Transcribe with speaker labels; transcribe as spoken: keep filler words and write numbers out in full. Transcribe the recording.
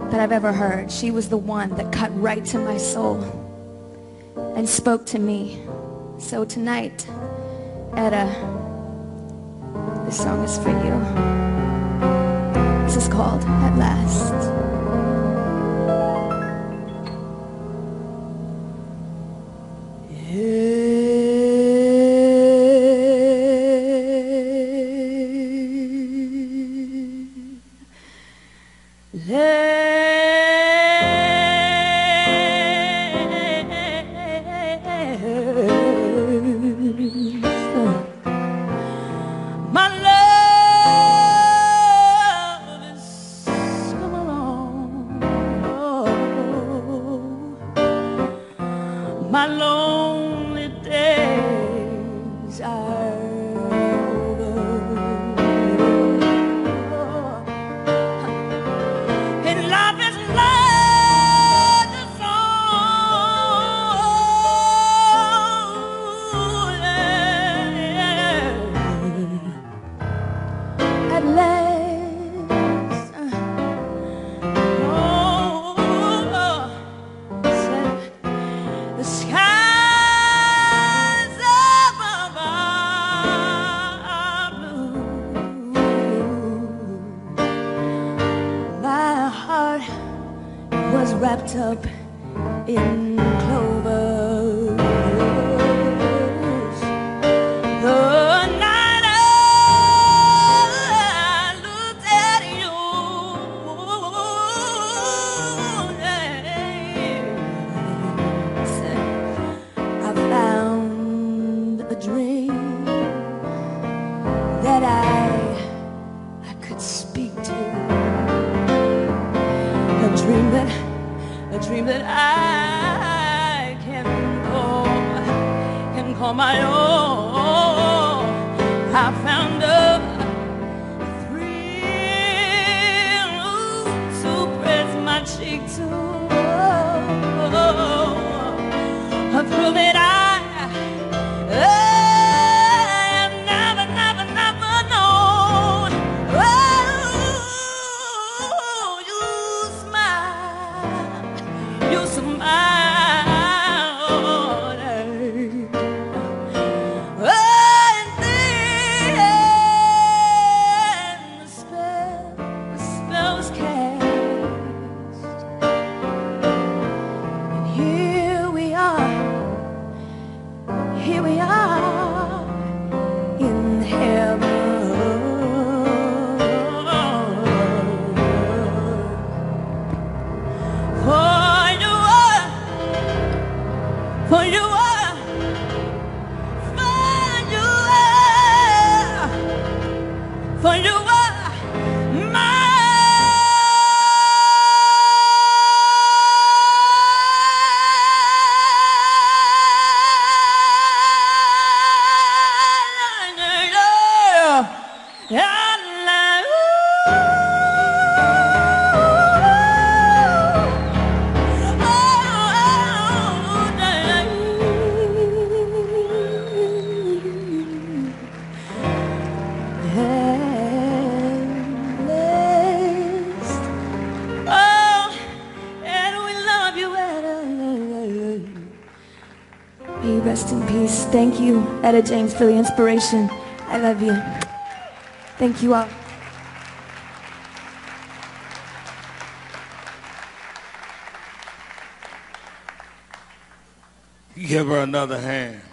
Speaker 1: that I've ever heard. She was the one that cut right to my soul and spoke to me. So tonight, Etta, this song is for you. This is called At Last.
Speaker 2: My love is come along. My lonely days are over, and life is like a song.
Speaker 1: At last,
Speaker 2: Oh, the skies above are blue.
Speaker 1: my heart was wrapped up in clovers.
Speaker 2: The night I looked at you,
Speaker 1: I found a dream that I I could speak to.
Speaker 2: a dream that, a dream that I can call, can call my own. I found a thrill to press my cheek to, a thrill that I have never, never, never known. Oh, you smile, you smile. Oh, and then the spell, the spell was cast,
Speaker 1: And here we are, here we are in heaven.
Speaker 2: for you are, for you are, for you are, for you are mine. Yeah.
Speaker 1: May you rest in peace. Thank you, Etta James, for the inspiration. I love you. Thank you all.
Speaker 3: Give her another hand.